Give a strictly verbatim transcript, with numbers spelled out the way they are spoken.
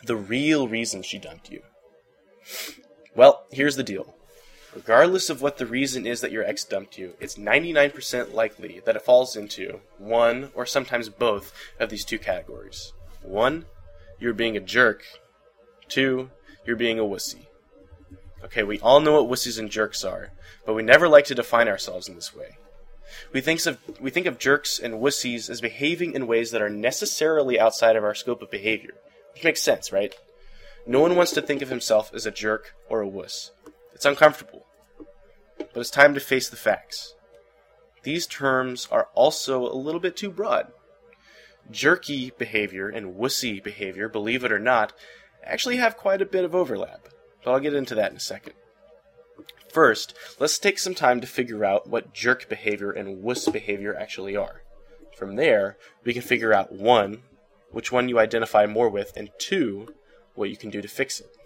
the real reason she dumped you. Well, here's the deal. Regardless of what the reason is that your ex dumped you, it's ninety-nine percent likely that it falls into one or sometimes both of these two categories. One, you're being a jerk. Two, you're being a wussy. Okay, we all know what wussies and jerks are, but we never like to define ourselves in this way. We think of, we think of jerks and wussies as behaving in ways that are necessarily outside of our scope of behavior, which makes sense, right? No one wants to think of himself as a jerk or a wuss. It's uncomfortable. But it's time to face the facts. These terms are also a little bit too broad. Jerky behavior and wussy behavior, believe it or not, actually have quite a bit of overlap. But I'll get into that in a second. First, let's take some time to figure out what jerk behavior and wuss behavior actually are. From there, we can figure out one, which one you identify more with, and two, what you can do to fix it.